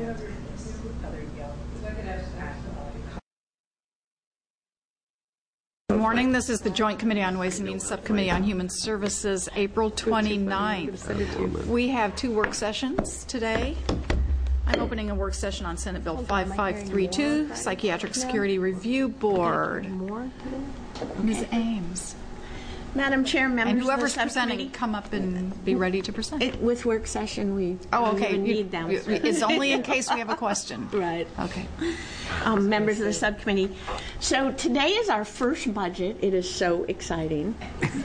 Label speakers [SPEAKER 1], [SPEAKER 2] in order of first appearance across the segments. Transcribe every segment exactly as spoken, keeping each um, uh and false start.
[SPEAKER 1] Good morning. This is the Joint Committee on Ways and Means Subcommittee on Human Services, April twenty-ninth. We have two work sessions today. I'm opening a work session on Senate Bill five five three two, Psychiatric Security Review Board. Miz Ames.
[SPEAKER 2] Madam Chair, members
[SPEAKER 1] and whoever's
[SPEAKER 2] of the
[SPEAKER 1] presenting, come up and be ready to present.
[SPEAKER 2] It, with work session, we
[SPEAKER 1] oh,
[SPEAKER 2] don't
[SPEAKER 1] okay.
[SPEAKER 2] even
[SPEAKER 1] you,
[SPEAKER 2] need them.
[SPEAKER 1] It's only in case we have a question.
[SPEAKER 2] Right.
[SPEAKER 1] Okay.
[SPEAKER 2] Um, members of the subcommittee. So today is our first budget. It is so exciting.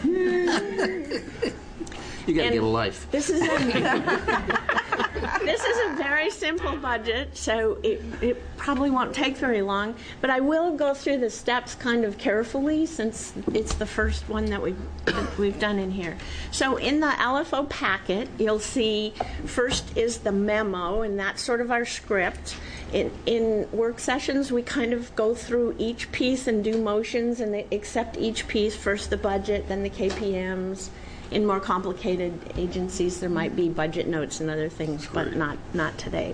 [SPEAKER 3] You got to get a life.
[SPEAKER 2] This is a this is a very simple budget, so it, it probably won't take very long. But I will go through the steps kind of carefully since it's the first one that we've, that we've done in here. So in the L F O packet, you'll see first is the memo, and that's sort of our script. In, in work sessions, we kind of go through each piece and do motions and they accept each piece, first the budget, then the K P Ms. In more complicated agencies, there might be budget notes and other things, but not not today.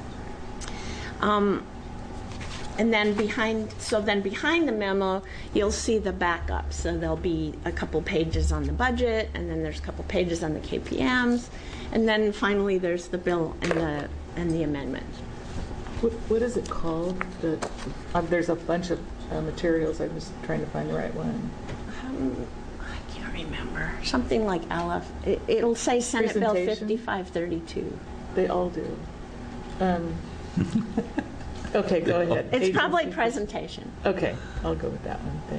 [SPEAKER 2] Um, and then behind, so then behind the memo, you'll see the backup. So there'll be a couple pages on the budget, and then there's a couple pages on the K P Ms, and then finally there's the bill and the and the amendment.
[SPEAKER 4] What, what is it called? The, um, there's a bunch of uh, materials. I'm just trying to find the right one.
[SPEAKER 2] Um, remember something like L F. It, it'll say Senate Bill fifty-five thirty-two.
[SPEAKER 4] They all do. Um, okay, go ahead.
[SPEAKER 2] It's
[SPEAKER 4] Agency.
[SPEAKER 2] Probably presentation.
[SPEAKER 4] Okay, I'll go with that one.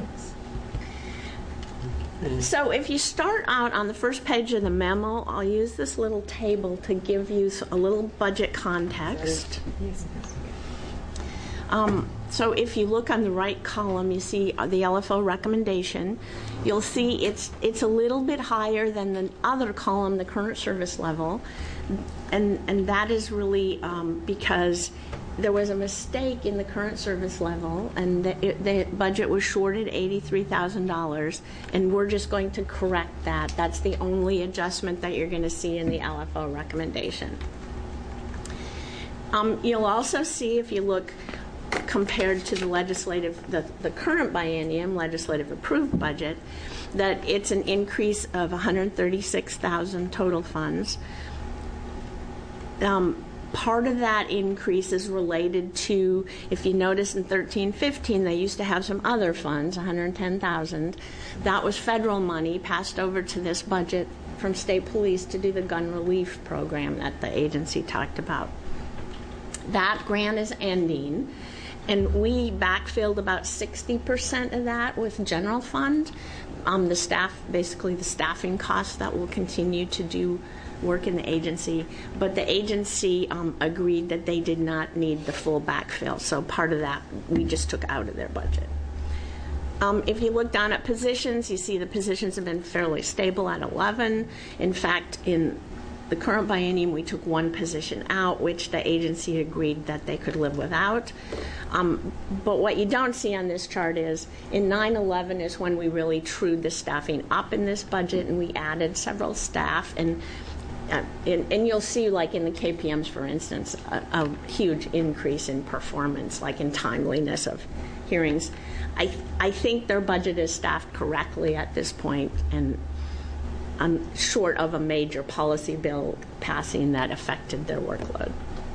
[SPEAKER 4] Thanks.
[SPEAKER 2] So if you start out on the first page of the memo, I'll use this little table to give you a little budget context.
[SPEAKER 4] Yes.
[SPEAKER 2] Um, so if you look on the right column, you see the L F O recommendation. You'll see it's it's a little bit higher than the other column, the current service level, and and that is really um, because there was a mistake in the current service level, and the, it, the budget was shorted eighty-three thousand dollars, and we're just going to correct that. That's the only adjustment that you're going to see in the L F O recommendation. Um, you'll also see, if you look compared to the legislative, the, the current biennium legislative approved budget, that it's an increase of one hundred thirty-six thousand total funds. Um, part of that increase is related to, if you notice in thirteen fifteen, they used to have some other funds, one hundred ten thousand. That was federal money passed over to this budget from state police to do the gun relief program that the agency talked about. That grant is ending. And we backfilled about sixty percent of that with general fund. Um, the staff, basically the staffing costs that will continue to do work in the agency. But the agency um, agreed that they did not need the full backfill. So part of that we just took out of their budget. Um, if you look down at positions, you see the positions have been fairly stable at eleven. In fact, in the current biennium, we took one position out, which the agency agreed that they could live without. Um, but what you don't see on this chart is in nine eleven is when we really trued the staffing up in this budget, and we added several staff. And, uh, and, and you'll see, like in the K P Ms, for instance, a, a huge increase in performance, like in timeliness of hearings. I, I think their budget is staffed correctly at this point, and Um, short of a major policy bill passing that affected their workload.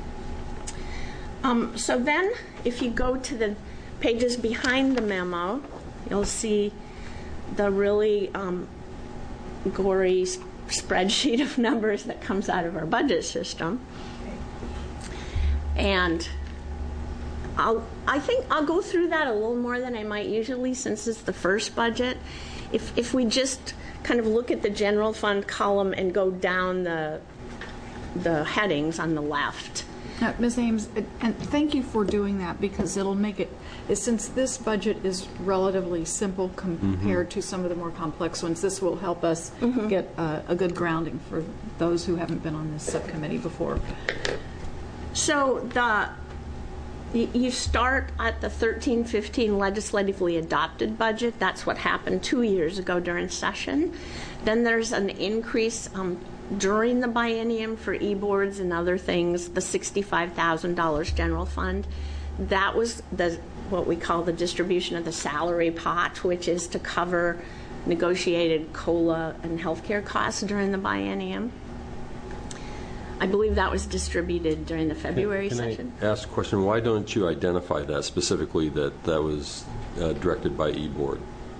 [SPEAKER 2] Um, so then, if you go to the pages behind the memo, you'll see the really um, gory sp- spreadsheet of numbers that comes out of our budget system. And I'll, I think I'll go through that a little more than I might usually, since it's the first budget. If, if we just kind of look at the general fund column and go down the the headings on the left.
[SPEAKER 1] Now, Miz Ames, and thank you for doing that, because it'll make it, since this budget is relatively simple compared mm-hmm. to some of the more complex ones, this will help us mm-hmm. get uh, a good grounding for those who haven't been on this subcommittee before.
[SPEAKER 2] So the you start at the thirteen fifteen legislatively adopted budget. That's what happened two years ago during session. Then there's an increase um, during the biennium for e-boards and other things, the sixty-five thousand dollars general fund, that was the what we call the distribution of the salary pot, which is to cover negotiated COLA and healthcare costs during the biennium. I believe that was distributed during the February
[SPEAKER 5] can, can
[SPEAKER 2] session.
[SPEAKER 5] I ask a question? Why don't you identify that specifically, that that was uh, directed by e-board?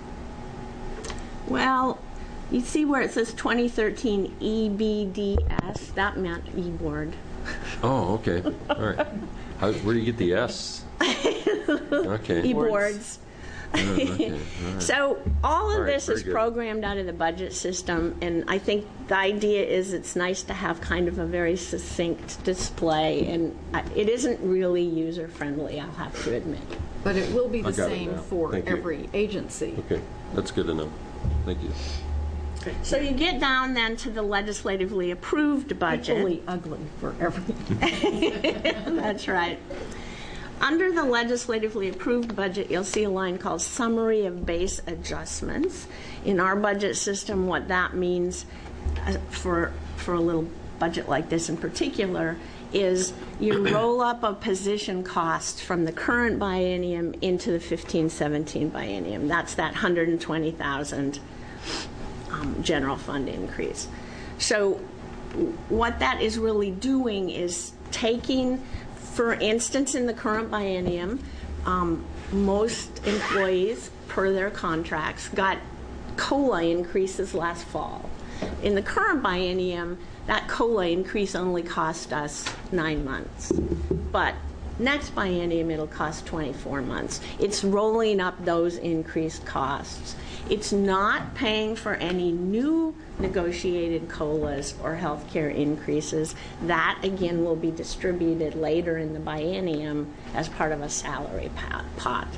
[SPEAKER 2] Well, you see where it says twenty thirteen E B D S? That meant e-board.
[SPEAKER 5] Oh, okay. All right. How, where do you get the S? Okay.
[SPEAKER 2] E-boards.
[SPEAKER 5] Oh, okay. All right.
[SPEAKER 2] So all of
[SPEAKER 5] All right,
[SPEAKER 2] this
[SPEAKER 5] very
[SPEAKER 2] is
[SPEAKER 5] good.
[SPEAKER 2] programmed out of the budget system, and I think the idea is it's nice to have kind of a very succinct display, and I- it isn't really user-friendly, I'll have to admit.
[SPEAKER 1] But it will be the
[SPEAKER 5] I got it
[SPEAKER 1] same
[SPEAKER 5] now.
[SPEAKER 1] for
[SPEAKER 5] Thank you.
[SPEAKER 1] every agency.
[SPEAKER 5] Okay, that's good to know. Thank you.
[SPEAKER 2] So you get down then to the legislatively approved budget.
[SPEAKER 1] Equally ugly for everything.
[SPEAKER 2] That's right. Under the legislatively approved budget, you'll see a line called Summary of Base Adjustments. In our budget system, what that means uh, for, for a little budget like this in particular is you roll up a position cost from the current biennium into the fifteen seventeen biennium. That's that one hundred twenty thousand um, general fund increase. So what that is really doing is taking, for instance, in the current biennium, um, most employees, per their contracts, got COLA increases last fall. In the current biennium, that COLA increase only cost us nine months. But next biennium, it'll cost twenty-four months. It's rolling up those increased costs. It's not paying for any new negotiated COLAs or health care increases. That, again, will be distributed later in the biennium as part of a salary pot.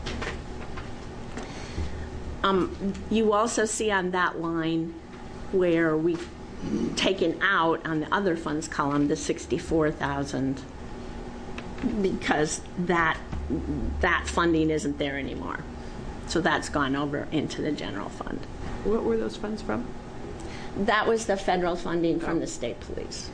[SPEAKER 2] Um, you also see on that line where we've taken out on the other funds column the sixty-four thousand because that that funding isn't there anymore. So that's gone over into the general fund.
[SPEAKER 4] What were those funds from?
[SPEAKER 2] That was the federal funding from the state police.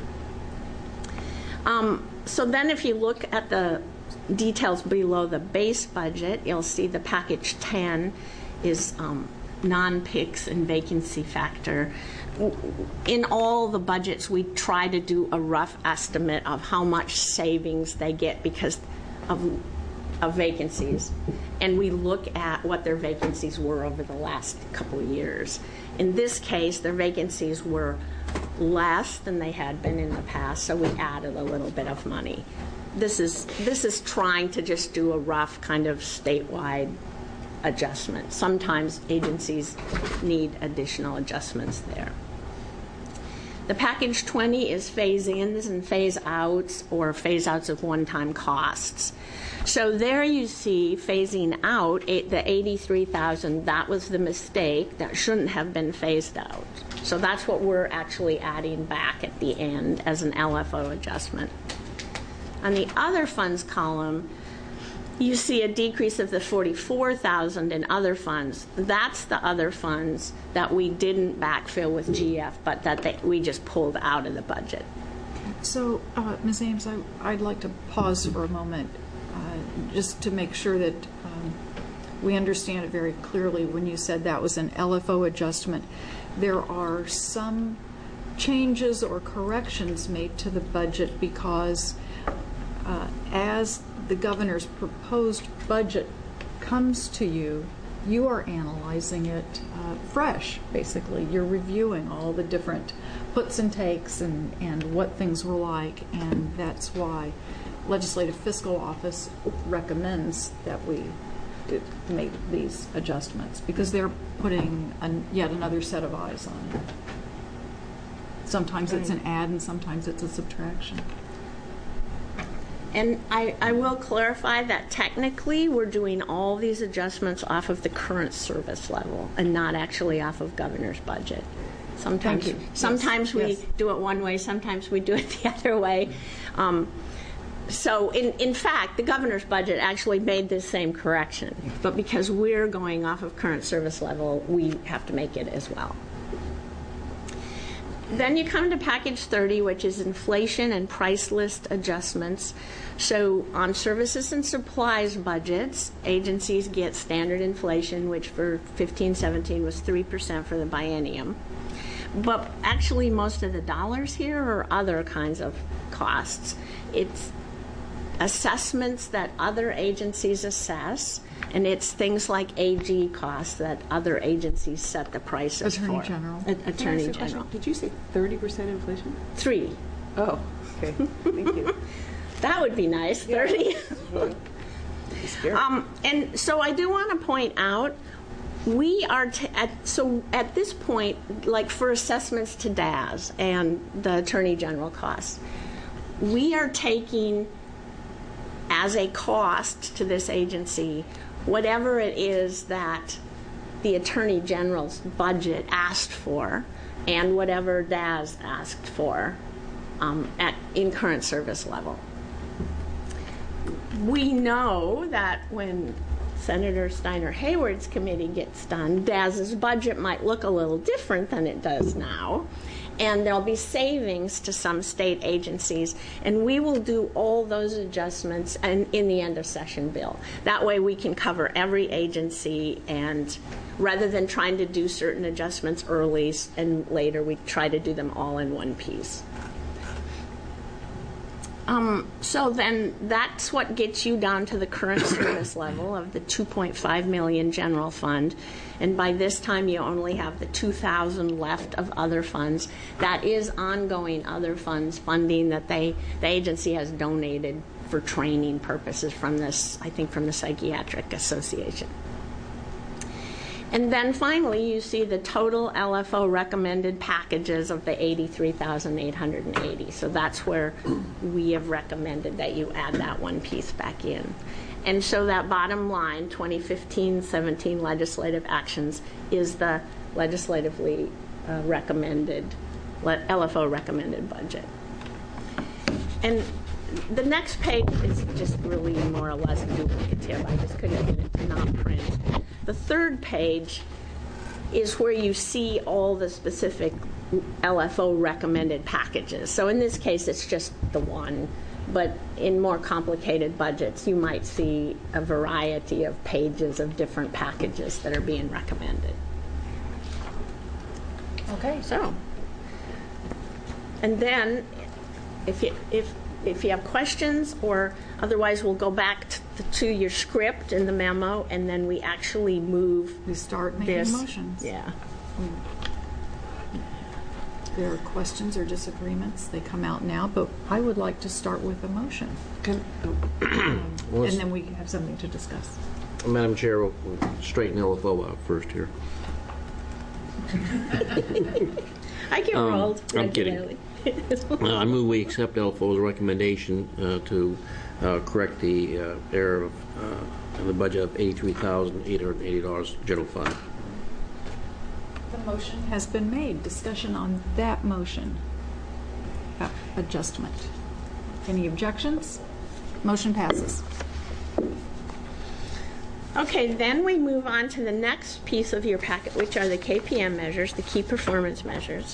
[SPEAKER 2] Um, so then if you look at the details below the base budget, you'll see the package ten is um, non-P I Cs and vacancy factor. In all the budgets, we try to do a rough estimate of how much savings they get because of, of vacancies. And we look at what their vacancies were over the last couple of years. In this case, their vacancies were less than they had been in the past, so we added a little bit of money. This is, this is trying to just do a rough kind of statewide adjustment. Sometimes agencies need additional adjustments there. The package twenty is phase-ins and phase-outs or phase-outs of one-time costs. So there you see phasing out the eighty-three thousand. That was the mistake. That shouldn't have been phased out. So that's what we're actually adding back at the end as an L F O adjustment. On the other funds column, you see a decrease of the forty-four thousand in other funds. That's the other funds that we didn't backfill with G F, but that they, we just pulled out of the budget.
[SPEAKER 1] So, uh, Miz Ames, I, I'd like to pause for a moment uh, just to make sure that um, we understand it very clearly. When you said that was an L F O adjustment, there are some changes or corrections made to the budget because uh, as the governor's proposed budget comes to you, you are analyzing it uh, fresh, basically. You're reviewing all the different puts and takes and, and what things were like, and that's why Legislative Fiscal Office recommends that we do make these adjustments, because they're putting an, yet another set of eyes on it. Sometimes it's an add and sometimes it's a subtraction.
[SPEAKER 2] And I, I will clarify that technically we're doing all these adjustments off of the current service level and not actually off of governor's budget. Sometimes,
[SPEAKER 1] Thank you.
[SPEAKER 2] sometimes
[SPEAKER 1] Yes,
[SPEAKER 2] we
[SPEAKER 1] yes.
[SPEAKER 2] do it one way, sometimes we do it the other way. Um, so in, in fact, the governor's budget actually made this same correction, but because we're going off of current service level, we have to make it as well. then you come to package thirty, which is inflation and price list adjustments. So on services and supplies budgets, agencies get standard inflation, which for fifteen seventeen was three percent for the biennium. But actually most of the dollars here are other kinds of costs. It's assessments that other agencies assess, and it's things like A G costs that other agencies set the prices
[SPEAKER 1] Attorney
[SPEAKER 2] for.
[SPEAKER 1] General.
[SPEAKER 2] A- Attorney
[SPEAKER 4] Can I ask a question?
[SPEAKER 2] General.
[SPEAKER 4] Did you say thirty percent inflation?
[SPEAKER 2] Three.
[SPEAKER 4] Oh, okay. Thank you.
[SPEAKER 2] That would be nice, thirty. um, and so I do want to point out, we are, t- at, so at this point, like for assessments to D A S and the Attorney General costs, we are taking as a cost to this agency whatever it is that the Attorney General's budget asked for and whatever D A S asked for um, at in current service level. We know that when Senator Steiner Hayward's committee gets done, D A S's budget might look a little different than it does now, and there'll be savings to some state agencies, and we will do all those adjustments in, in the end of session bill. That way we can cover every agency, and rather than trying to do certain adjustments early and later, we try to do them all in one piece. Um, so then that's what gets you down to the current service level of the two point five million dollars general fund. And by this time, you only have the two thousand left of other funds. That is ongoing other funds funding that they the agency has donated for training purposes from this, I think, from the Psychiatric Association. And then finally, you see the total L F O recommended packages of the eighty-three thousand eight hundred eighty. So that's where we have recommended that you add that one piece back in. And so that bottom line, twenty fifteen seventeen legislative actions, is the legislatively uh, recommended, L F O recommended budget. And the next page is just really more or less duplicative. I just couldn't get it to not print. The third page is where you see all the specific L F O recommended packages. So in this case, it's just the one. But in more complicated budgets, you might see a variety of pages of different packages that are being recommended.
[SPEAKER 1] Okay.
[SPEAKER 2] So, and then if you, if If you have questions, or otherwise we'll go back to, to your script in the memo, and then we actually move
[SPEAKER 1] We start making
[SPEAKER 2] this.
[SPEAKER 1] motions.
[SPEAKER 2] Yeah.
[SPEAKER 1] If there are questions or disagreements, they come out now, but I would like to start with a motion.
[SPEAKER 3] Can-
[SPEAKER 1] Um,
[SPEAKER 3] Well,
[SPEAKER 1] and then we have something to discuss.
[SPEAKER 3] Madam Chair, we'll we'll straighten L F O out first here.
[SPEAKER 2] I get
[SPEAKER 3] Um,
[SPEAKER 2] rolled
[SPEAKER 3] I'm kidding.
[SPEAKER 2] regularly.
[SPEAKER 3] Uh, I move we accept L F O's recommendation uh, to uh, correct the uh, error of uh, in the budget of eighty-three thousand eight hundred eighty dollars general fund.
[SPEAKER 1] The motion has been made. Discussion on that motion. Uh, adjustment. Any objections? Motion passes.
[SPEAKER 2] Okay, then we move on to the next piece of your packet, which are the K P M measures, the key performance measures.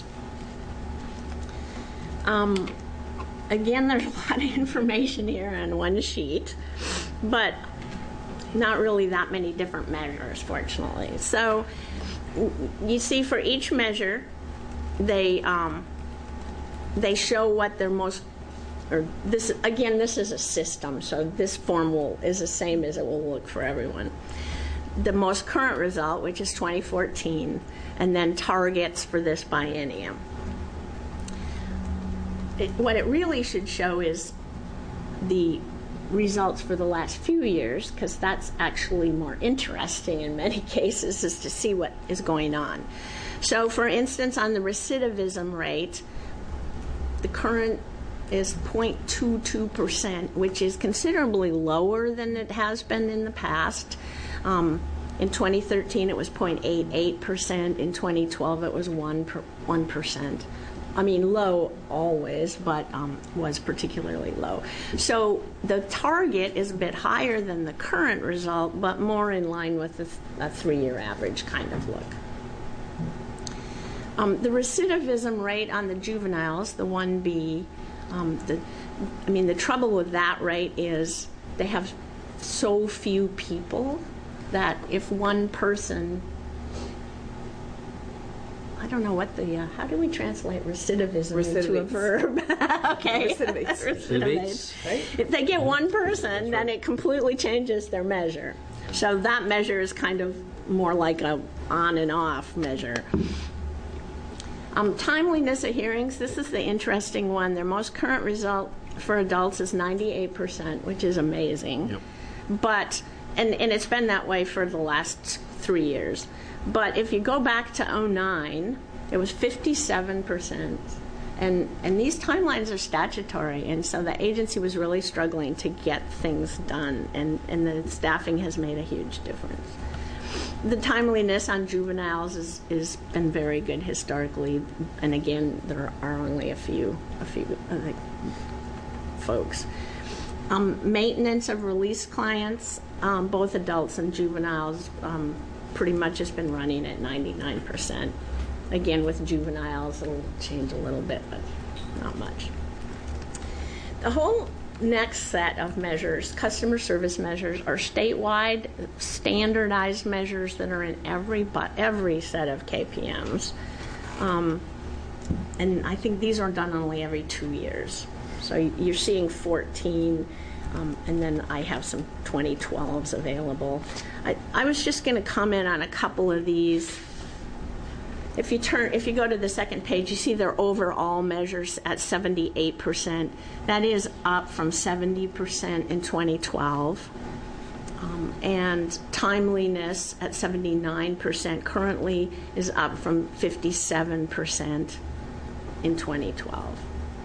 [SPEAKER 2] Um, again, there's a lot of information here on one sheet, but not really that many different measures, fortunately. So you see for each measure, they um, they show what their most, or this, again, this is a system, so this form will is the same as it will look for everyone. The most current result, which is twenty fourteen, and then targets for this biennium. It, what it really should show is the results for the last few years, because that's actually more interesting in many cases, is to see what is going on. So, for instance, on the recidivism rate, the current is zero point two two percent, which is considerably lower than it has been in the past. Um, in twenty thirteen, it was zero point eight eight percent. In twenty twelve, it was one percent. I mean, low always, but um, was particularly low. So the target is a bit higher than the current result, but more in line with a, th- a three-year average kind of look. Um, the recidivism rate on the juveniles, the one B, um, the, I mean, the trouble with that rate is they have so few people that if one person, I don't know what the, uh, how do we translate recidivism into a
[SPEAKER 4] Recidivates.
[SPEAKER 2] verb? Okay.
[SPEAKER 4] Recidivates.
[SPEAKER 2] Recidivates.
[SPEAKER 4] Right?
[SPEAKER 2] If they get one person, then it completely changes their measure. So that measure is kind of more like a on and off measure. Um, timeliness of hearings, this is the interesting one. Their most current result for adults is ninety-eight percent, which is amazing.
[SPEAKER 3] Yep.
[SPEAKER 2] But, and, and it's been that way for the last three years. But if you go back to oh nine, it was fifty-seven percent. And, and these timelines are statutory, and so the agency was really struggling to get things done, and, and the staffing has made a huge difference. The timeliness on juveniles is is been very good historically, and again, there are only a few a few of the folks. Um, maintenance of release clients, um, both adults and juveniles, um, pretty much has been running at ninety-nine percent. Again, with juveniles, it'll change a little bit, but not much. The whole next set of measures, customer service measures, are statewide standardized measures that are in every but every set of K P Ms. Um, and I think these are done only every two years. So you're seeing fourteen, um, and then I have some twenty twelves available. I, I was just going to comment on a couple of these. If you turn, if you go to the second page, you see their overall measures at seventy-eight percent. That is up from seventy percent in twenty twelve. Um, and timeliness at seventy-nine percent currently is up from fifty-seven percent in twenty twelve.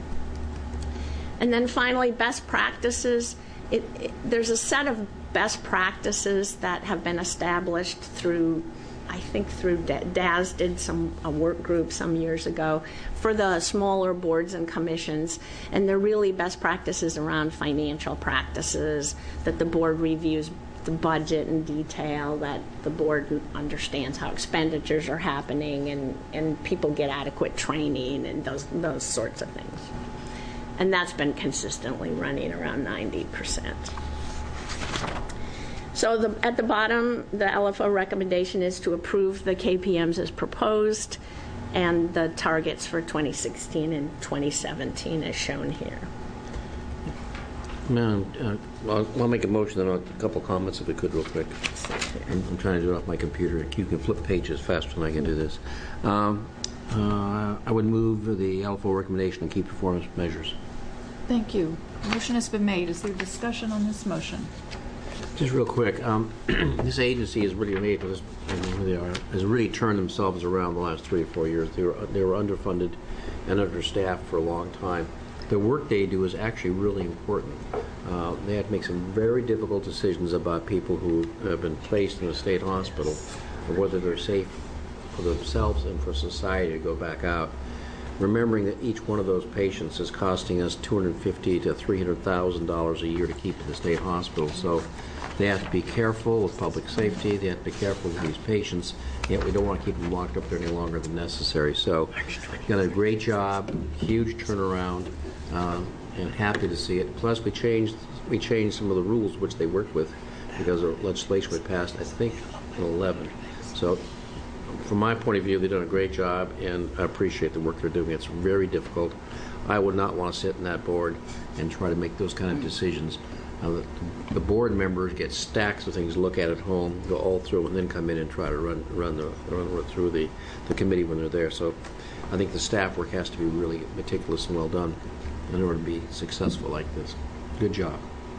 [SPEAKER 2] And then finally, best practices. It, it, there's a set of best practices that have been established through, I think through D A S did some a work group some years ago for the smaller boards and commissions, and they're really best practices around financial practices, that the board reviews the budget in detail, that the board understands how expenditures are happening, and, and people get adequate training and those, those sorts of things. And that's been consistently running around ninety percent. So the, at the bottom, the L F O recommendation is to approve the K P Ms as proposed, and the targets for twenty sixteen and twenty seventeen as shown here.
[SPEAKER 3] Madam, uh, I'll, I'll make a motion, then I'll, a couple comments if we could real quick. I'm, I'm trying to do it off my computer. You can flip pages faster than I can do this. Um, uh, I would move the L F O recommendation and key performance measures.
[SPEAKER 1] Thank you. Motion has been made. Is there discussion on this motion?
[SPEAKER 3] Just real quick, um, this agency is really made for this, I don't know who they are, has really turned themselves around the last three or four years. They were, they were underfunded and understaffed for a long time. The work they do is actually really important. Uh, they have to make some very difficult decisions about people who have been placed in a state hospital, or whether they're safe for themselves and for society to go back out. Remembering that each one of those patients is costing us two hundred fifty thousand to three hundred thousand dollars a year to keep in the state hospital. So they have to be careful with public safety. They have to be careful with these patients. Yet we don't want to keep them locked up there any longer than necessary. So done a great job, huge turnaround, uh, and happy to see it. Plus we changed we changed some of the rules which they worked with because the legislation was passed, I think, in eleven. So from my point of view, they've done a great job, and I appreciate the work they're doing. It's very difficult. I would not want to sit in that board and try to make those kind of decisions. Uh, the, the board members get stacks of things to look at at home, go all through, and then come in and try to run run, the, run through the, the committee when they're there. So I think the staff work has to be really meticulous and well done in order to be successful like this. Good job.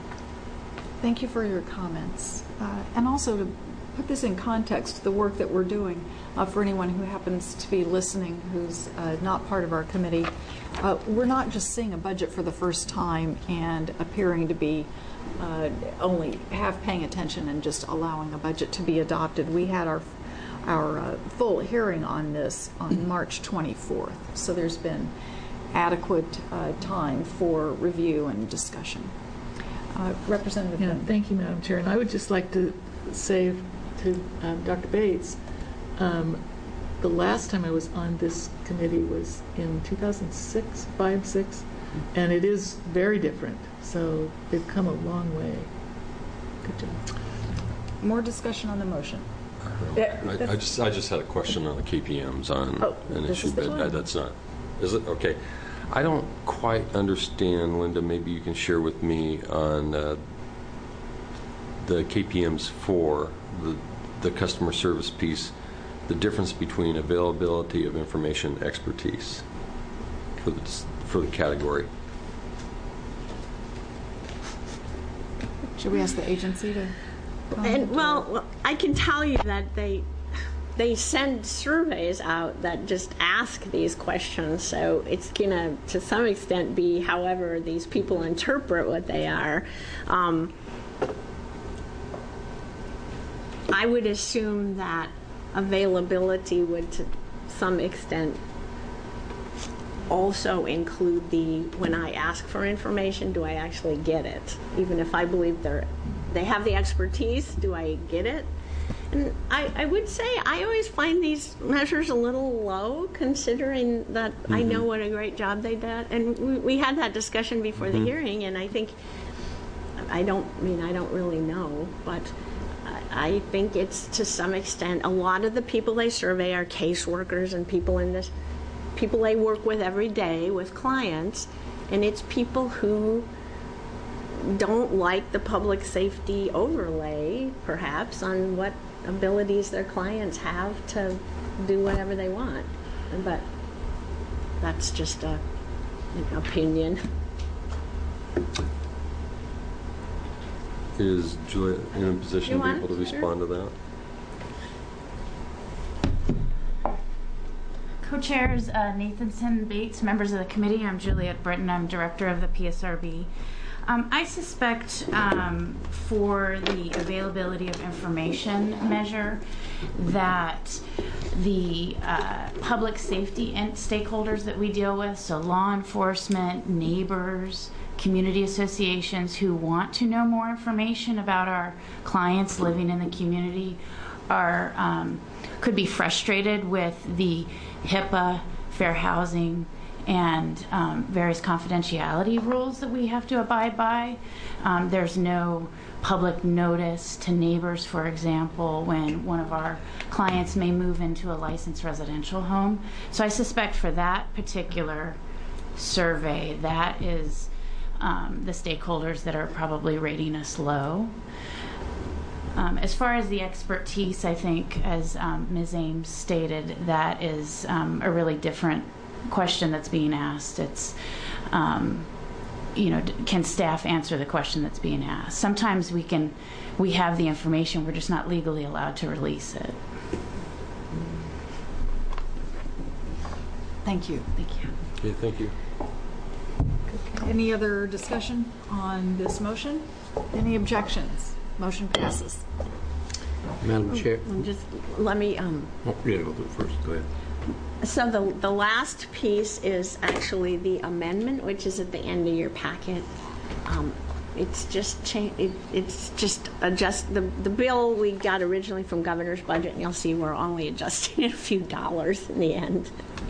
[SPEAKER 1] Thank you for your comments. Uh, and also to put this in context, the work that we're doing, uh, for anyone who happens to be listening who's uh, not part of our committee, uh, we're not just seeing a budget for the first time and appearing to be uh, only half paying attention and just allowing a budget to be adopted. We had our our uh, full hearing on this on March twenty-fourth, so there's been adequate uh, time for review and discussion. Uh, Representative
[SPEAKER 4] Yeah,
[SPEAKER 1] Finn.
[SPEAKER 4] thank you, Madam Chair. And I would just like to say to um, Doctor Bates, um, the last time I was on this committee was in two thousand six, five, six, and it is very different. So they've come a long way. Good job.
[SPEAKER 1] More discussion on the motion.
[SPEAKER 5] I, I just I just had a question on the K P Ms on
[SPEAKER 1] Oh,
[SPEAKER 5] an
[SPEAKER 1] this
[SPEAKER 5] issue,
[SPEAKER 1] is the
[SPEAKER 5] but
[SPEAKER 1] time.
[SPEAKER 5] uh, that's not. Is it okay? I don't quite understand, Linda. Maybe you can share with me on uh, the K P Ms for the the customer service piece, the difference between availability of information and expertise for the for the category.
[SPEAKER 1] Should we ask the agency to comment?
[SPEAKER 2] And, well, well, I can tell you that they they send surveys out that just ask these questions, so it's gonna to some extent be however these people interpret what they are. Um, I would assume that availability would to some extent also include the when I ask for information, do I actually get it? Even if I believe they're they have the expertise, do I get it? And I, I would say I always find these measures a little low, considering that mm-hmm. I know what a great job they did. And we, we had that discussion before mm-hmm. the hearing, and I think I don't I mean I don't really know, but I think it's to some extent a lot of the people they survey are caseworkers and people in this people they work with every day with clients, and it's people who don't like the public safety overlay perhaps on what abilities their clients have to do whatever they want. But that's just a, an opinion.
[SPEAKER 5] Is Julia in a position
[SPEAKER 2] You
[SPEAKER 5] to be
[SPEAKER 2] want?
[SPEAKER 5] able to respond to that?
[SPEAKER 6] Co-chairs uh, Nathanson, Bates, members of the committee. I'm Juliet Britton. I'm director of the P S R B. Um, I suspect um, for the availability of information measure that the uh, public safety and stakeholders that we deal with, so law enforcement, neighbors, community associations who want to know more information about our clients living in the community are um, could be frustrated with the HIPAA, fair housing, and um, various confidentiality rules that we have to abide by. Um, there's no public notice to neighbors, for example, when one of our clients may move into a licensed residential home. So I suspect for that particular survey, that is um, the stakeholders that are probably rating us low. Um, as far as the expertise, I think, as um, Miz Ames stated, that is um, a really different question that's being asked. It's, um, you know, d- can staff answer the question that's being asked? Sometimes we can, we have the information, we're just not legally allowed to release it.
[SPEAKER 1] Thank you.
[SPEAKER 6] Thank you.
[SPEAKER 5] Okay, thank you.
[SPEAKER 1] Any other discussion on this motion? Any objections? Motion passes.
[SPEAKER 3] Madam Chair.
[SPEAKER 2] Just let me um,
[SPEAKER 3] Oh, yeah, go first. Go ahead.
[SPEAKER 2] So the, the last piece is actually the amendment, which is at the end of your packet. Um, it's just cha- it, it's just adjust the the bill we got originally from governor's budget, and you'll see we're only adjusting it a few dollars in the end.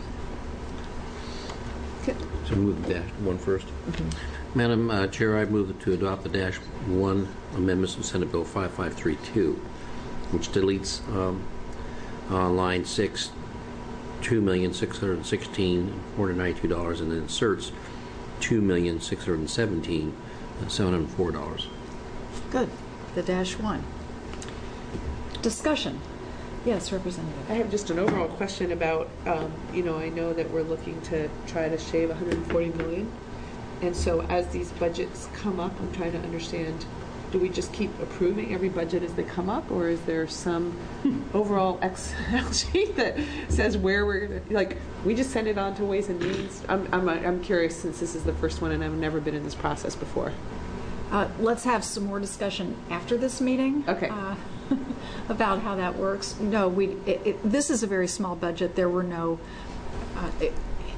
[SPEAKER 3] So move the dash one first. Mm-hmm. Madam uh, Chair, I move to adopt the dash one amendments to Senate Bill five five three two, which deletes um, uh, line six, two million six hundred sixteen thousand four hundred ninety-two dollars, and then inserts two million six hundred seventeen thousand seven hundred four dollars.
[SPEAKER 1] Good. The dash one. Discussion. Yes, Representative.
[SPEAKER 7] I have just an overall question about, um, you know, I know that we're looking to try to shave one hundred forty million. And so as these budgets come up, I'm trying to understand, do we just keep approving every budget as they come up, or is there some overall Excel sheet that says where we're going to, like, we just send it on to Ways and Means? I'm, I'm, I'm curious, since this is the first one and I've never been in this process before.
[SPEAKER 1] Uh, let's have some more discussion after this meeting.
[SPEAKER 7] Okay.
[SPEAKER 1] Uh, about how that works. No, we. It, it, this is a very small budget. There were no. Uh, it,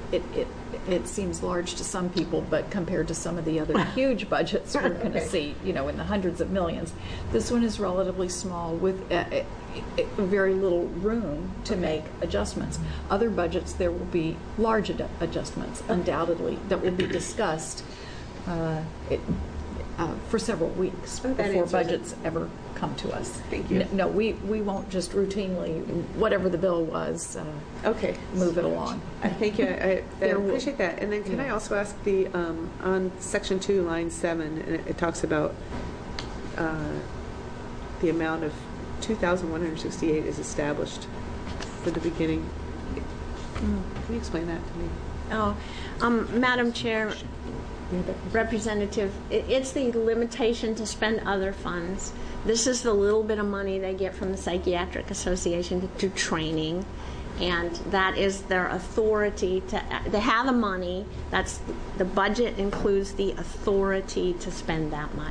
[SPEAKER 1] it, it, it seems large to some people, but compared to some of the other huge budgets we're going to see, you know, in the hundreds of millions, this one is relatively small with uh, uh, uh, very little room to make adjustments. Other budgets, there will be large ad- adjustments, undoubtedly, that will be discussed uh, it, uh, for several weeks
[SPEAKER 7] Oh, that
[SPEAKER 1] before
[SPEAKER 7] answers
[SPEAKER 1] budgets ever come to us.
[SPEAKER 7] Thank you.
[SPEAKER 1] N- No, we, we won't just routinely, whatever the bill was, uh,
[SPEAKER 7] Okay.
[SPEAKER 1] move it along.
[SPEAKER 7] I thank you. I, I
[SPEAKER 1] There will-
[SPEAKER 7] appreciate that. And then can I
[SPEAKER 1] Yeah.
[SPEAKER 7] also ask the, um, on section two, line seven, and it, it talks about uh, the amount of two thousand one hundred sixty-eight is established for the beginning. Can you explain that to me?
[SPEAKER 2] Oh, um, Madam Chair, Representative, i- it's the limitation to spend other funds. This is the little bit of money they get from the Psychiatric Association to do training, and that is their authority to, they have the money, that's, the budget includes the authority to spend that much.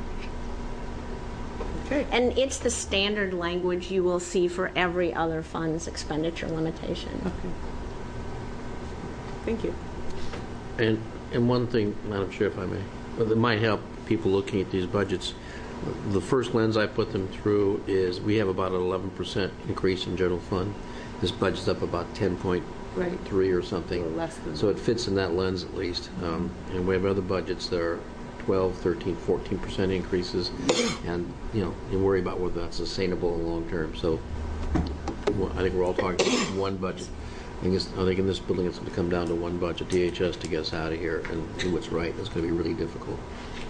[SPEAKER 7] Okay.
[SPEAKER 2] And it's the standard language you will see for every other fund's expenditure limitation.
[SPEAKER 7] Okay. Thank you.
[SPEAKER 3] And, and one thing, Madam Chair, if I may, that might help people looking at these budgets. The first lens I put them through is we have about an eleven percent increase in general fund. This budget's up about ten point three or something.
[SPEAKER 7] Or less than
[SPEAKER 3] So it fits in that lens at least. Um, and we have other budgets that are twelve, thirteen, fourteen percent increases. And, you know, you worry about whether that's sustainable in the long term. So well, I think we're all talking about one budget. I think, it's, I think in this building it's going to come down to one budget, D H S, to get us out of here and do what's right. It's going to be really difficult.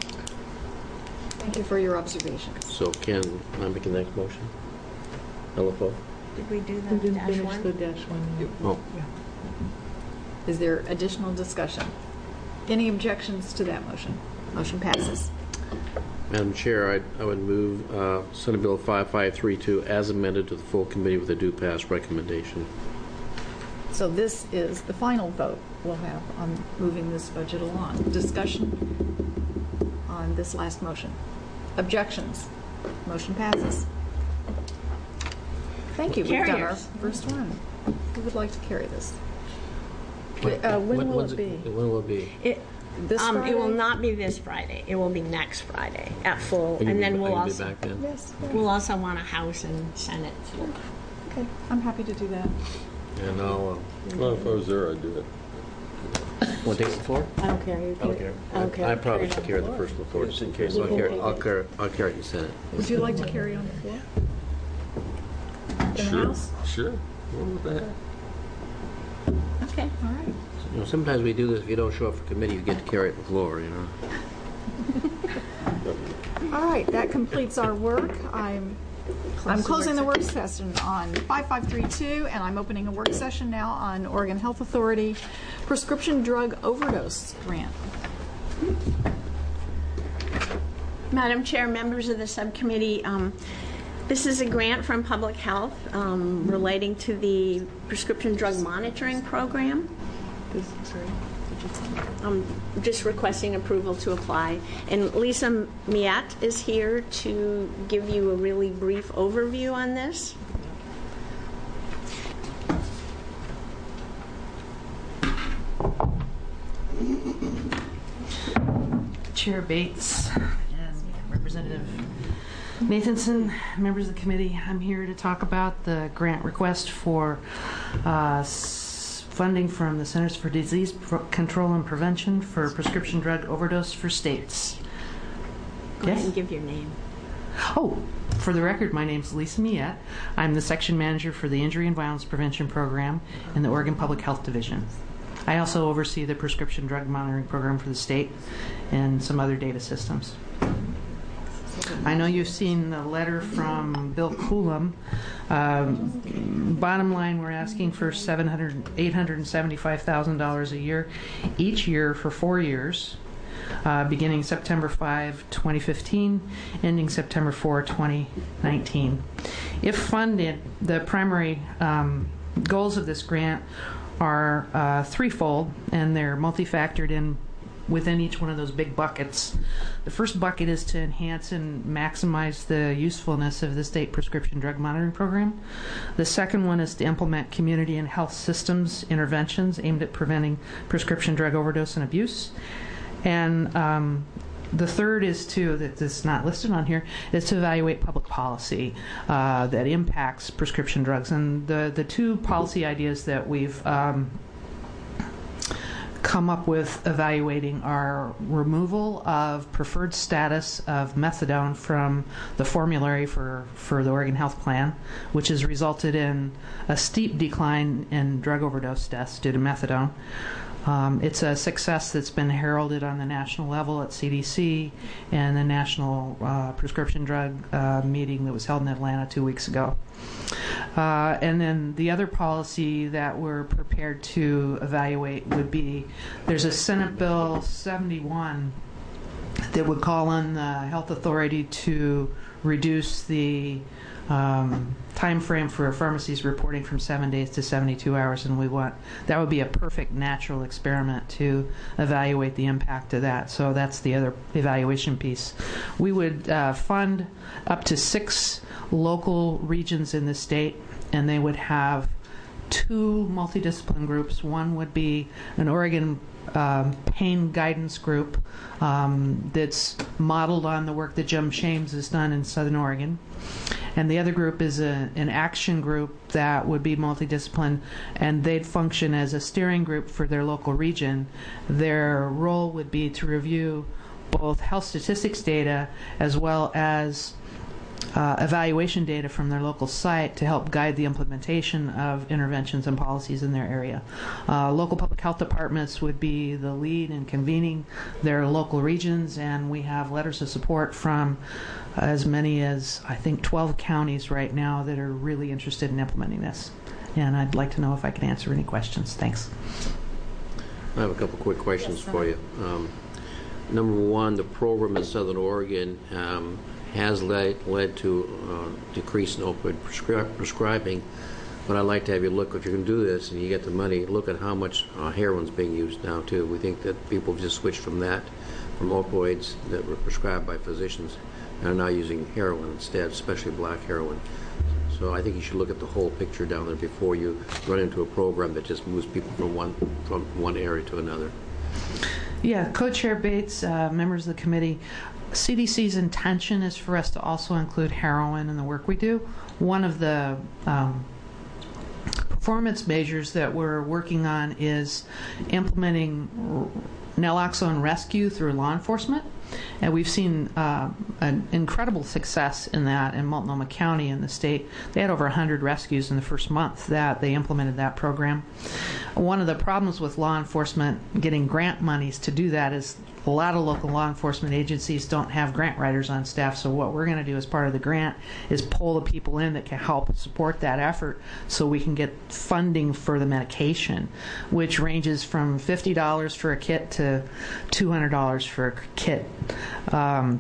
[SPEAKER 1] Thank you for your observations.
[SPEAKER 3] So can I make the next motion? L F O?
[SPEAKER 2] Did we do
[SPEAKER 4] We
[SPEAKER 2] the
[SPEAKER 4] didn't
[SPEAKER 2] dash
[SPEAKER 4] finish
[SPEAKER 2] one?
[SPEAKER 4] the dash one. yet.
[SPEAKER 3] Oh,
[SPEAKER 1] Is there additional discussion? Any objections to that motion? Motion passes.
[SPEAKER 3] Madam Chair, I, I would move uh, Senate Bill five five three two as amended to the full committee with a due pass recommendation.
[SPEAKER 1] So this is the final vote we'll have on moving this budget along. Discussion on this last motion. Objections? Motion passes. Thank you. We've done our
[SPEAKER 2] Carriers.
[SPEAKER 1] first one. Who would like to carry this?
[SPEAKER 3] When-
[SPEAKER 1] Uh, when
[SPEAKER 3] when-
[SPEAKER 1] will
[SPEAKER 3] when's
[SPEAKER 1] it be?
[SPEAKER 3] When will it be?
[SPEAKER 2] It,
[SPEAKER 1] This
[SPEAKER 2] um, it will
[SPEAKER 1] Friday?
[SPEAKER 2] not be this Friday. It will be next Friday at full,
[SPEAKER 3] Are you
[SPEAKER 2] and
[SPEAKER 3] be-
[SPEAKER 2] then
[SPEAKER 3] are
[SPEAKER 2] we'll
[SPEAKER 3] you be
[SPEAKER 2] also
[SPEAKER 3] back then?
[SPEAKER 1] Yes.
[SPEAKER 2] we'll also want a House and Senate.
[SPEAKER 1] Okay. I'm happy to do that.
[SPEAKER 3] And I'll,
[SPEAKER 5] Well, if I was there, I'd do it.
[SPEAKER 3] uh, want to take the floor?
[SPEAKER 4] I don't care. You
[SPEAKER 3] I don't
[SPEAKER 4] carry-
[SPEAKER 3] care.
[SPEAKER 4] I don't care.
[SPEAKER 3] I probably should carry
[SPEAKER 4] on
[SPEAKER 3] the
[SPEAKER 4] floor.
[SPEAKER 3] first on the floor just in case.
[SPEAKER 4] You
[SPEAKER 3] I'll
[SPEAKER 4] can
[SPEAKER 3] carry,
[SPEAKER 4] take
[SPEAKER 3] I'll
[SPEAKER 4] it.
[SPEAKER 3] carry, I'll carry it in the Senate.
[SPEAKER 1] Would you like to carry on the floor? In the
[SPEAKER 5] Sure,
[SPEAKER 1] House?
[SPEAKER 5] sure. What the heck?
[SPEAKER 2] Okay.
[SPEAKER 1] All right.
[SPEAKER 3] You know, sometimes we do this, if you don't show up for committee, you get to carry it on the floor, you know?
[SPEAKER 1] All right, that completes our work. I'm, I'm closing the work session on five five three two, and I'm opening a work session now on Oregon Health Authority prescription drug overdose grant.
[SPEAKER 2] Madam Chair, members of the subcommittee, um, this is a grant from Public Health um, relating to the prescription drug monitoring program.
[SPEAKER 4] This, sorry. Did you say?
[SPEAKER 2] I'm just requesting approval to apply. And Lisa Miette is here to give you a really brief overview on this.
[SPEAKER 8] Chair Bates and Representative Nathanson, members of the committee, I'm here to talk about the grant request for uh, s- funding from the Centers for Disease Pro- Control and Prevention for prescription drug overdose for states.
[SPEAKER 2] Go ahead
[SPEAKER 8] Yes?
[SPEAKER 2] and give your name.
[SPEAKER 8] Oh, for the record, my name's Lisa Miette. I'm the section manager for the Injury and Violence Prevention Program in the Oregon Public Health Division. I also oversee the prescription drug monitoring program for the state and some other data systems. I know you've seen the letter from Bill Coulomb. Um, bottom line, we're asking for seven hundred, eight hundred seventy-five thousand dollars a year, each year for four years, uh, beginning September fifth, twenty fifteen, ending September fourth, twenty nineteen. If funded, the primary um, goals of this grant are uh, threefold, and they're multi-factored in within each one of those big buckets. The first bucket is to enhance and maximize the usefulness of the state prescription drug monitoring program. The second one is to implement community and health systems interventions aimed at preventing prescription drug overdose and abuse. And um, the third is to, that's not listed on here, is to evaluate public policy uh, that impacts prescription drugs. And the, the two policy ideas that we've um, come up with evaluating are removal of preferred status of methadone from the formulary for, for the Oregon Health Plan, which has resulted in a steep decline in drug overdose deaths due to methadone. Um, it's a success that's been heralded on the national level at C D C and the National uh, Prescription Drug uh, meeting that was held in Atlanta two weeks ago. Uh, and then the other policy that we're prepared to evaluate would be, there's a Senate Bill seventy-one that would call on the health authority to reduce the um, time frame for pharmacies reporting from seven days to seventy-two hours, and we want, that would be a perfect natural experiment to evaluate the impact of that. So that's the other evaluation piece. We would uh, fund up to six local regions in the state, and they would have two multidiscipline groups. One would be an Oregon Um, pain guidance group um, that's modeled on the work that Jim Shames has done in Southern Oregon. And the other group is a, an action group that would be multidiscipline, and they'd function as a steering group for their local region. Their role would be to review both health statistics data as well as Uh, evaluation data from their local site to help guide the implementation of interventions and policies in their area. Uh, local public health departments would be the lead in convening their local regions, and we have letters of support from as many as, I think, twelve counties right now that are really interested in implementing this. And I'd like to know if I can answer any questions. Thanks.
[SPEAKER 3] I have a couple quick questions
[SPEAKER 6] Yes,
[SPEAKER 3] for you. Um, number one, the program in Southern Oregon um, has led, led to uh, decrease in opioid prescri- prescribing, but I'd like to have you look, if you can do this and you get the money, look at how much uh, heroin's being used now too. We think that people have just switched from that, from opioids that were prescribed by physicians, and are now using heroin instead, especially black heroin. So I think you should look at the whole picture down there before you run into a program that just moves people from one from one area to another.
[SPEAKER 8] Yeah, Co-Chair Bates, uh, members of the committee, C D C's intention is for us to also include heroin in the work we do. One of the um, performance measures that we're working on is implementing naloxone rescue through law enforcement. And we've seen uh, an incredible success in that in Multnomah County in the state. They had over one hundred rescues in the first month that they implemented that program. One of the problems with law enforcement getting grant monies to do that is a lot of local law enforcement agencies don't have grant writers on staff, so what we're going to do as part of the grant is pull the people in that can help support that effort so we can get funding for the medication, which ranges from fifty dollars for a kit to two hundred dollars for a kit. Um,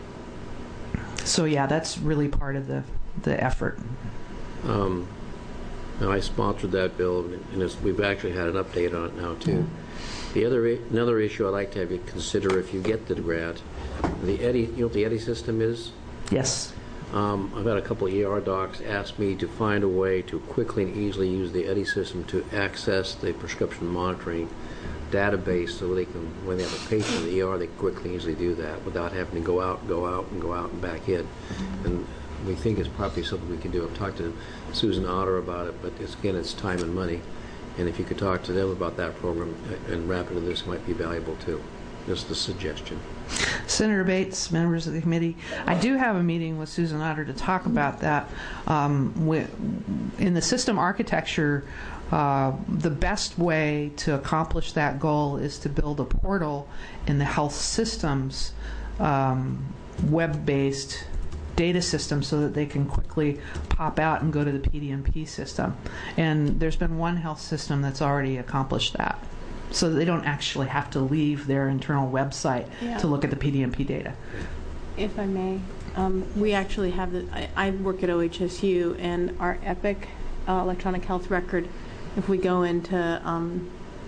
[SPEAKER 8] so yeah, that's really part of the, the effort.
[SPEAKER 3] Um, now I sponsored that bill, and it's, we've actually had an update on it now too. Mm-hmm. The other another issue I'd like to have you consider if you get the grant, the E D I, you know what the E D I system is?
[SPEAKER 8] Yes.
[SPEAKER 3] Um, I've had a couple of E R docs ask me to find a way to quickly and easily use the E D I system to access the prescription monitoring database so they can, when they have a patient in the E R, they can quickly and easily do that without having to go out, go out, and go out and back in. Mm-hmm. And we think it's probably something we can do. I've talked to Susan Otter about it, but it's, again, it's time and money. And if you could talk to them about that program and wrap into this, it might be valuable too. Just a suggestion.
[SPEAKER 8] Senator Bates, members of the committee, I do have a meeting with Susan Otter to talk about that. Um, in the system architecture, uh, the best way to accomplish that goal is to build a portal in the health systems um, web-based data system so that they can quickly pop out and go to the P D M P system. And there's been one health system that's already accomplished that, so that they don't actually have to leave their internal website
[SPEAKER 9] Yeah.
[SPEAKER 8] to look at the P D M P data.
[SPEAKER 9] If I may, um, we actually have the, I, I work at O H S U, and our EPIC uh, electronic health record, if we go into um,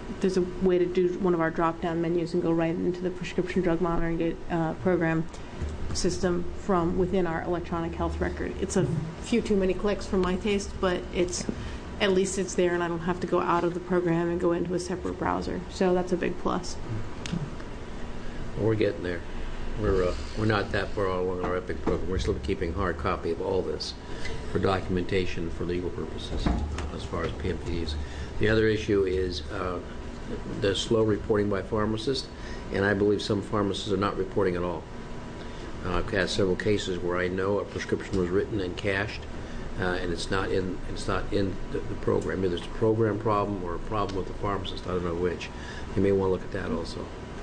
[SPEAKER 9] there's a way to do one of our drop-down menus and go right into the prescription drug monitoring uh, program system from within our electronic health record. It's a few too many clicks for my taste, but it's at least it's there and I don't have to go out of the program and go into a separate browser. So that's a big plus.
[SPEAKER 3] Well, we're getting there. We're uh, we're not that far along our EPIC program. We're still keeping hard copy of all this for documentation for legal purposes uh, as far as P M P Ds. The other issue is uh, the slow reporting by pharmacists, and I believe some pharmacists are not reporting at all. Uh, I've had several cases where I know a prescription was written and cashed, uh, and it's not in it's not in the, the program. Either it's a program problem or a problem with the pharmacist. I don't know which. You may want to look at that also.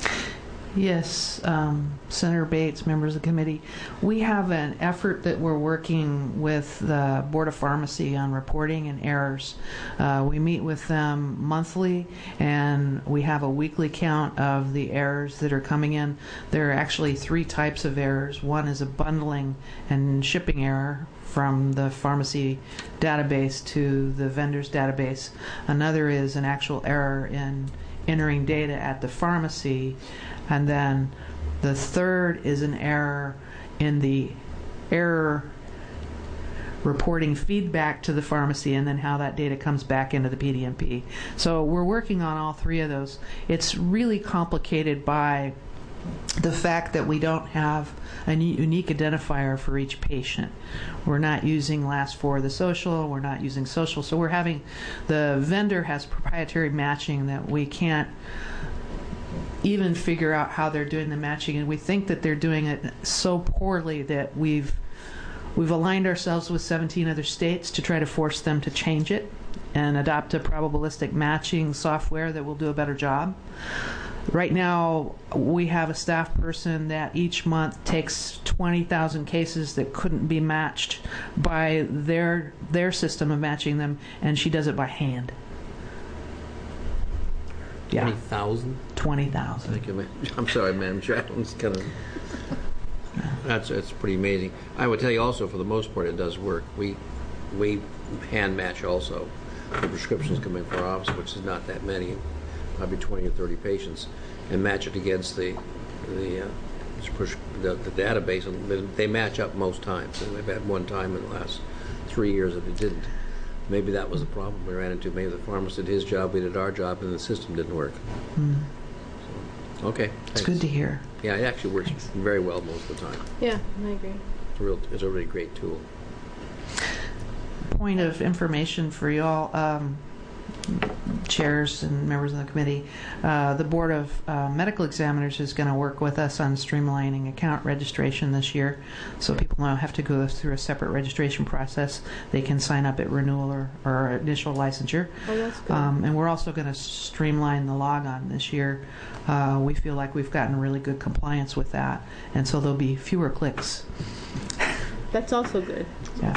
[SPEAKER 8] Yes, um, Senator Bates, members of the committee, we have an effort that we're working with the Board of Pharmacy on reporting and errors. Uh, we meet with them monthly, and we have a weekly count of the errors that are coming in. There are actually three types of errors. One is a bundling and shipping error from the pharmacy database to the vendor's database. Another is an actual error in entering data at the pharmacy. And then the third is an error in the error reporting feedback to the pharmacy and then how that data comes back into the P D M P. So we're working on all three of those. It's really complicated by the fact that we don't have a unique identifier for each patient. We're not using last four of the social, we're not using social, so we're having, the vendor has proprietary matching that we can't even figure out how they're doing the matching, and we think that they're doing it so poorly that we've we've aligned ourselves with seventeen other states to try to force them to change it and adopt a probabilistic matching software that will do a better job. Right now, we have a staff person that each month takes twenty thousand cases that couldn't be matched by their their system of matching them, and she does it by hand. Yeah.
[SPEAKER 3] twenty thousand?
[SPEAKER 8] twenty thousand.
[SPEAKER 3] Thank you, ma'am. I'm sorry, Madam Chair. It's kind of, that's, that's pretty amazing. I would tell you also, for the most part, it does work. We we hand match also the prescriptions coming from our office, which is not that many, probably twenty or thirty patients, and match it against the the uh, the, the database, and they match up most times. And we've had one time in the last three years that it didn't. Maybe that was the problem we ran into. Maybe the pharmacist did his job, we did our job, and the system didn't work.
[SPEAKER 8] Mm.
[SPEAKER 3] So, okay.
[SPEAKER 8] It's
[SPEAKER 3] thanks.
[SPEAKER 8] good to hear.
[SPEAKER 3] Yeah, it actually works
[SPEAKER 8] Thanks.
[SPEAKER 3] very well most of the time.
[SPEAKER 9] Yeah, I agree.
[SPEAKER 3] It's a real, it's a really great tool.
[SPEAKER 8] Point of information for y'all, um, chairs and members of the committee. Uh, the Board of uh, Medical Examiners is going to work with us on streamlining account registration this year, so people don't have to go through a separate registration process. They can sign up at renewal or, or initial licensure.
[SPEAKER 9] Oh, that's good.
[SPEAKER 8] Um, and we're also going to streamline the logon this year. Uh, we feel like we've gotten really good compliance with that, and so there'll be fewer clicks.
[SPEAKER 9] That's also good.
[SPEAKER 8] Yeah.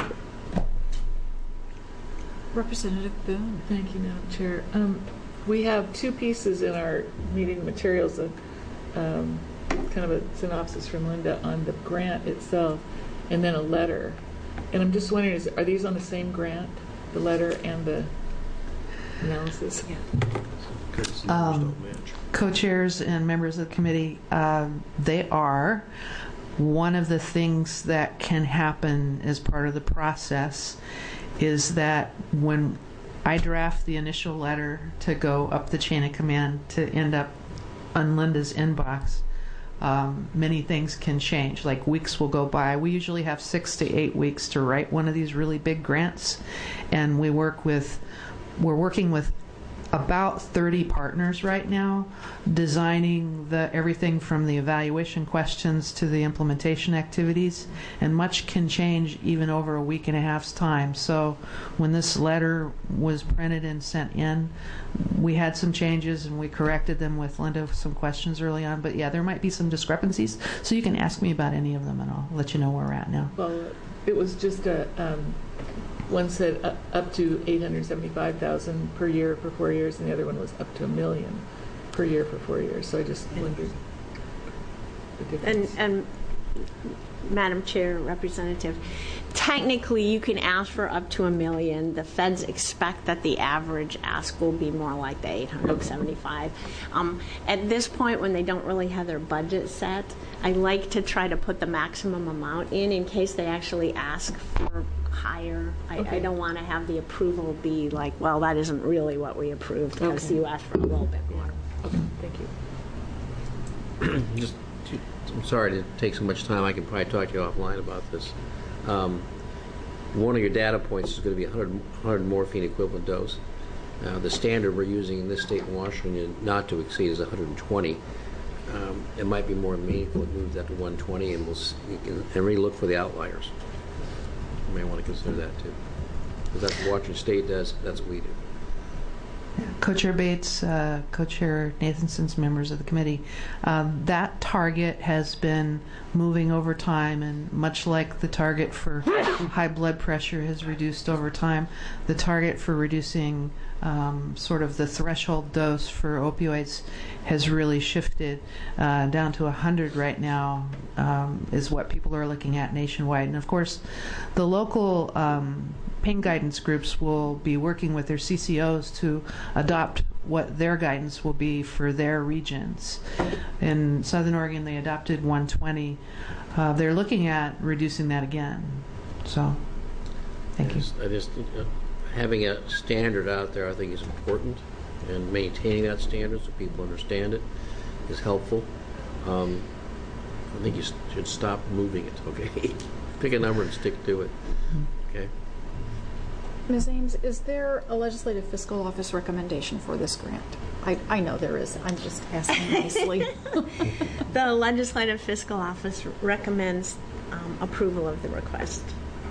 [SPEAKER 1] Representative Boone.
[SPEAKER 4] Thank you, Madam Chair. Um, we have two pieces in our meeting materials, of, um, kind of a synopsis from Linda on the grant itself, and then a letter. And I'm just wondering, is, are these on the same grant, the letter and the analysis?
[SPEAKER 3] Yeah.
[SPEAKER 8] Um, co-chairs and members of the committee, uh, they are. One of the things that can happen as part of the process is that when I draft the initial letter to go up the chain of command to end up on Linda's inbox, um, many things can change. Like weeks will go by. We usually have six to eight weeks to write one of these really big grants, and we work with, we're working with about thirty partners right now, designing the everything from the evaluation questions to the implementation activities, and much can change even over a week and a half's time. So when this letter was printed and sent in, we had some changes and we corrected them with Linda with some questions early on. But yeah, there might be some discrepancies, so you can ask me about any of them and I'll let you know where we're at now.
[SPEAKER 4] Well, it was just a, um, one said up, up to eight hundred seventy-five thousand per year for four years, and the other one was up to a million per year for four years. So I just wondered the
[SPEAKER 2] And,
[SPEAKER 4] difference.
[SPEAKER 2] and Madam Chair, Representative, technically, you can ask for up to a million. The feds expect that the average ask will be more like the eight hundred seventy-five. Um, at this point, when they don't really have their budget set, I like to try to put the maximum amount in in case they actually ask for higher. I,
[SPEAKER 4] Okay.
[SPEAKER 2] I don't want to have the approval be like, well, that isn't really what we approved because
[SPEAKER 4] Okay.
[SPEAKER 2] you asked for a little bit more.
[SPEAKER 4] Okay, thank you.
[SPEAKER 3] Just, to- I'm sorry to take so much time. I can probably talk to you offline about this. Um, one of your data points is going to be one hundred, one hundred morphine equivalent dose. Uh, the standard we're using in this state in Washington not to exceed is one hundred twenty. Um, it might be more meaningful to move that to one hundred twenty, and we'll s- you can, and really look for the outliers. You may want to consider that too, because that's what Washington State does. That's what we do.
[SPEAKER 8] Co-Chair Bates, uh, Co-Chair Nathanson's members of the committee, um, that target has been moving over time, and much like the target for high blood pressure has reduced over time, the target for reducing um, sort of the threshold dose for opioids has really shifted uh, down to one hundred right now, um, is what people are looking at nationwide. And of course, the local um, pain guidance groups will be working with their C C Os to adopt what their guidance will be for their regions. In Southern Oregon, they adopted one twenty. Uh, they're looking at reducing that again. So, thank
[SPEAKER 3] I
[SPEAKER 8] you.
[SPEAKER 3] just, I just uh, having a standard out there, I think, is important, and maintaining that standard so people understand it is helpful. Um, I think you s- should stop moving it. Okay, pick a number and stick to it. Okay.
[SPEAKER 1] Miz Ames, is there a legislative fiscal office recommendation for this grant? I, I know there is. I'm just asking nicely.
[SPEAKER 2] The Legislative Fiscal Office recommends um, approval of the request.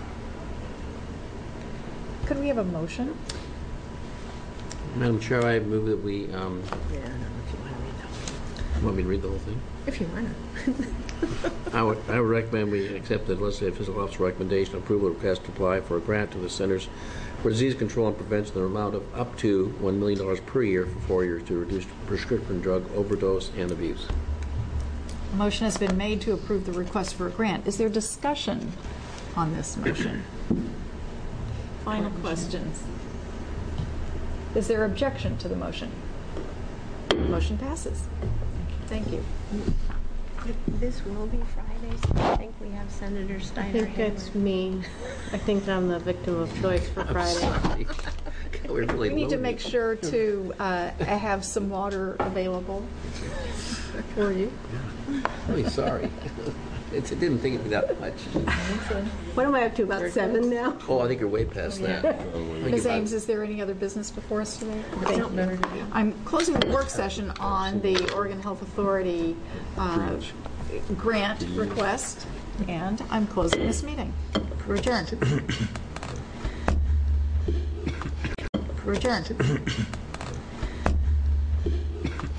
[SPEAKER 1] Could we have a motion?
[SPEAKER 3] Madam Chair, I move that we. Um,
[SPEAKER 2] Yeah, I don't know if you want to read that.
[SPEAKER 3] want me to read the whole thing?
[SPEAKER 2] If you want to.
[SPEAKER 3] I would, I would recommend we accept the legislative fiscal officer recommendation approval request to apply for a grant to the Centers for Disease Control and Prevention in the amount of up to one million dollars per year for four years to reduce prescription drug overdose and abuse.
[SPEAKER 1] A motion has been made to approve the request for a grant. Is there discussion on this motion? Final questions. Is there objection to the motion? Motion passes. Thank you.
[SPEAKER 2] This will be Friday, so I think we have Senator
[SPEAKER 9] I
[SPEAKER 2] Steiner
[SPEAKER 9] think
[SPEAKER 2] here.
[SPEAKER 9] that's me. I think I'm the victim of choice for Friday.
[SPEAKER 3] We're really
[SPEAKER 1] We need to
[SPEAKER 3] lonely.
[SPEAKER 1] make sure to uh, have some water available for you.
[SPEAKER 3] Really sorry. It's, it didn't think it'd be that much.
[SPEAKER 9] What am I up to, about seven now?
[SPEAKER 3] Oh, I think you're way past that. I think
[SPEAKER 1] Miz
[SPEAKER 3] about-
[SPEAKER 1] Ames, is there any other business before us today?
[SPEAKER 4] No, no, no, no.
[SPEAKER 1] I'm closing the work session on the Oregon Health Authority uh, grant request, and I'm closing this meeting. We're adjourned. We're adjourned.